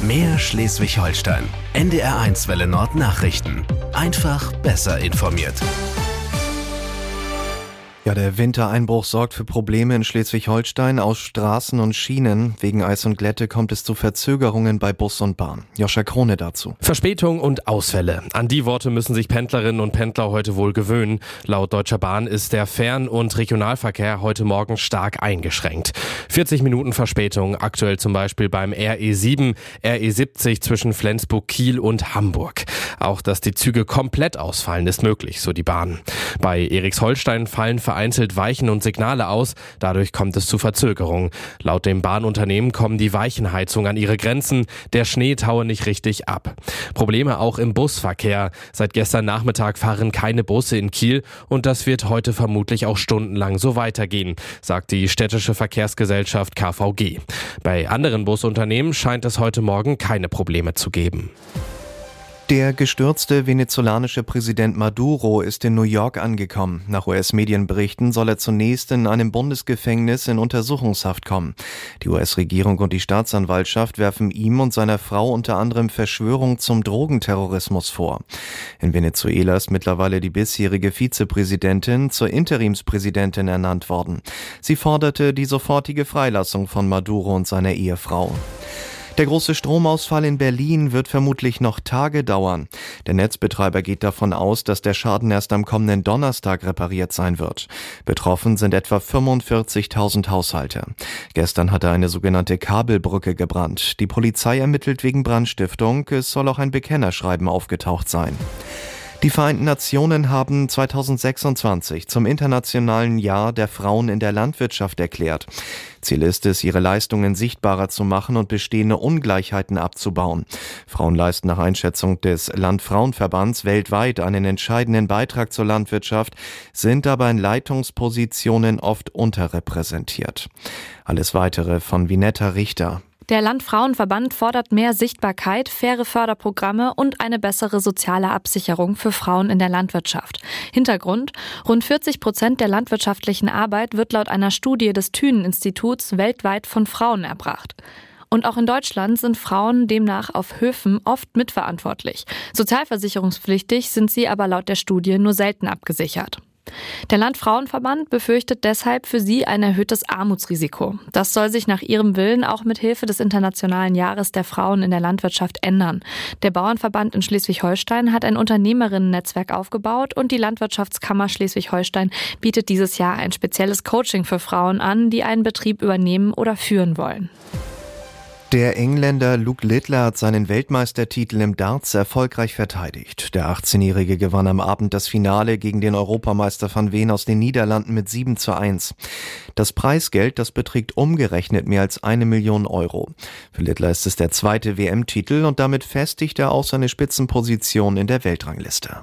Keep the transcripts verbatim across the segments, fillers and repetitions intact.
Mehr Schleswig-Holstein. N D R eins Welle Nord Nachrichten. Einfach besser informiert. Ja, der Wintereinbruch sorgt für Probleme in Schleswig-Holstein aus Straßen und Schienen. Wegen Eis und Glätte kommt es zu Verzögerungen bei Bus und Bahn. Joscha Krone dazu. Verspätung und Ausfälle. An die Worte müssen sich Pendlerinnen und Pendler heute wohl gewöhnen. Laut Deutscher Bahn ist der Fern- und Regionalverkehr heute Morgen stark eingeschränkt. vierzig Minuten Verspätung, aktuell zum Beispiel beim R E sieben, R E siebzig zwischen Flensburg, Kiel und Hamburg. Auch, dass die Züge komplett ausfallen, ist möglich, so die Bahn. Bei Erichsholstein fallen vereinzelt Weichen und Signale aus, dadurch kommt es zu Verzögerungen. Laut dem Bahnunternehmen kommen die Weichenheizungen an ihre Grenzen, der Schnee taue nicht richtig ab. Probleme auch im Busverkehr. Seit gestern Nachmittag fahren keine Busse in Kiel und das wird heute vermutlich auch stundenlang so weitergehen, sagt die städtische Verkehrsgesellschaft K V G. Bei anderen Busunternehmen scheint es heute Morgen keine Probleme zu geben. Der gestürzte venezolanische Präsident Maduro ist in New York angekommen. Nach U S-Medienberichten soll er zunächst in einem Bundesgefängnis in Untersuchungshaft kommen. Die U S-Regierung und die Staatsanwaltschaft werfen ihm und seiner Frau unter anderem Verschwörung zum Drogenterrorismus vor. In Venezuela ist mittlerweile die bisherige Vizepräsidentin zur Interimspräsidentin ernannt worden. Sie forderte die sofortige Freilassung von Maduro und seiner Ehefrau. Der große Stromausfall in Berlin wird vermutlich noch Tage dauern. Der Netzbetreiber geht davon aus, dass der Schaden erst am kommenden Donnerstag repariert sein wird. Betroffen sind etwa fünfundvierzigtausend Haushalte. Gestern hatte eine sogenannte Kabelbrücke gebrannt. Die Polizei ermittelt wegen Brandstiftung. Es soll auch ein Bekennerschreiben aufgetaucht sein. Die Vereinten Nationen haben zweitausendsechsundzwanzig zum internationalen Jahr der Frauen in der Landwirtschaft erklärt. Ziel ist es, ihre Leistungen sichtbarer zu machen und bestehende Ungleichheiten abzubauen. Frauen leisten nach Einschätzung des Landfrauenverbands weltweit einen entscheidenden Beitrag zur Landwirtschaft, sind aber in Leitungspositionen oft unterrepräsentiert. Alles Weitere von Vinetta Richter. Der Landfrauenverband fordert mehr Sichtbarkeit, faire Förderprogramme und eine bessere soziale Absicherung für Frauen in der Landwirtschaft. Hintergrund: Rund vierzig Prozent der landwirtschaftlichen Arbeit wird laut einer Studie des Thünen-Instituts weltweit von Frauen erbracht. Und auch in Deutschland sind Frauen demnach auf Höfen oft mitverantwortlich. Sozialversicherungspflichtig sind sie aber laut der Studie nur selten abgesichert. Der Landfrauenverband befürchtet deshalb für sie ein erhöhtes Armutsrisiko. Das soll sich nach ihrem Willen auch mit Hilfe des Internationalen Jahres der Frauen in der Landwirtschaft ändern. Der Bauernverband in Schleswig-Holstein hat ein Unternehmerinnen-Netzwerk aufgebaut und die Landwirtschaftskammer Schleswig-Holstein bietet dieses Jahr ein spezielles Coaching für Frauen an, die einen Betrieb übernehmen oder führen wollen. Der Engländer Luke Littler hat seinen Weltmeistertitel im Darts erfolgreich verteidigt. Der achtzehnjährige gewann am Abend das Finale gegen den Europameister van Veen aus den Niederlanden mit sieben zu eins. Das Preisgeld, das beträgt umgerechnet mehr als eine Million Euro. Für Littler ist es der zweite W M-Titel und damit festigt er auch seine Spitzenposition in der Weltrangliste.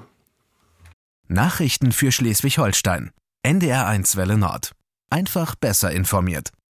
Nachrichten für Schleswig-Holstein. N D R eins Welle Nord. Einfach besser informiert.